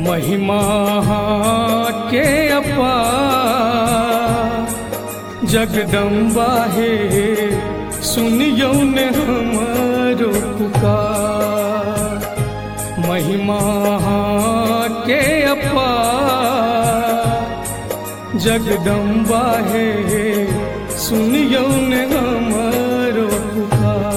महिमा के अपार जगदम्बा हे सुनियो ने हमारो पुकार। महिमा के अपार जगदम्बा हे सुनियो ने हमारो पुकार।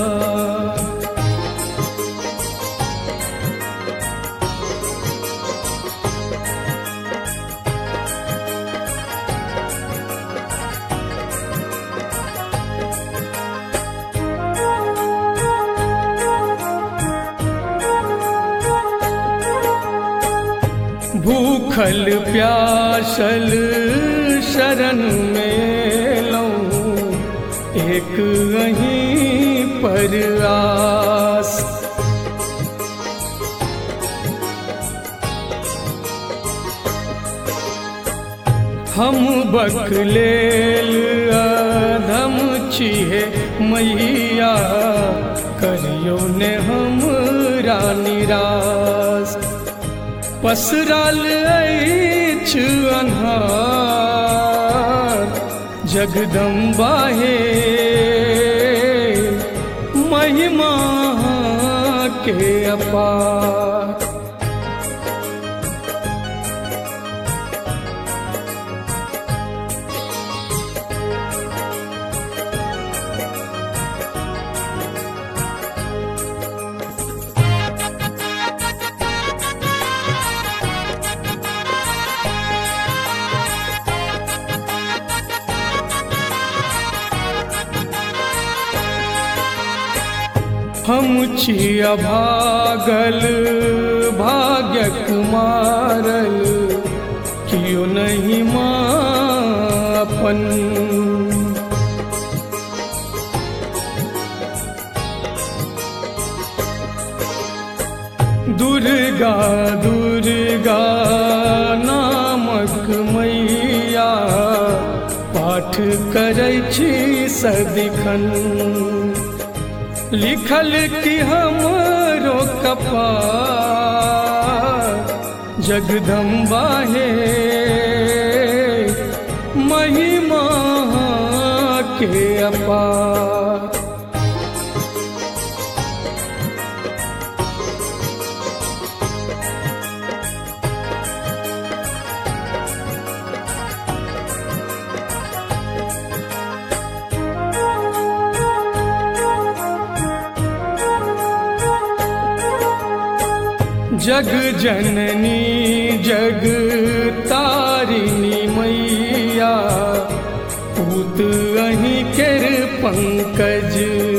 भूखल प्यासल शरण में लऊं एक वहीं पर आस। हम बकलेल अधम छिहे मैया करियो ने हमरा निराश। पसराल ऐछ अन्हार जगदम्बा हे महिमा के अपार। हम छिया भागल भाग्यक मारल कियो नहीं मापन। दुर्गा दुर्गा नामक मैया पाठ करै छी सदिखन। लिखल कि हमरो कपार जगदम्बा हे महिमा के अपार। जग जननी जग तारिणी मैया पूत अहीं केर पंकज।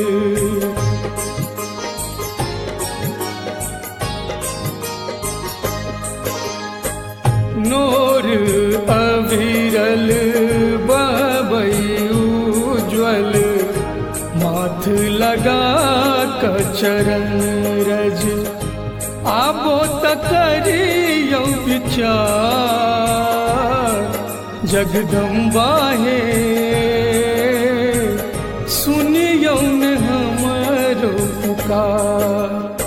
नोर अविरल बबई उज्ज्वल माथ लगा चरण रज। आबो तकरियो विचार जगदम्बा हे सुनियो ने हमरो पुकार।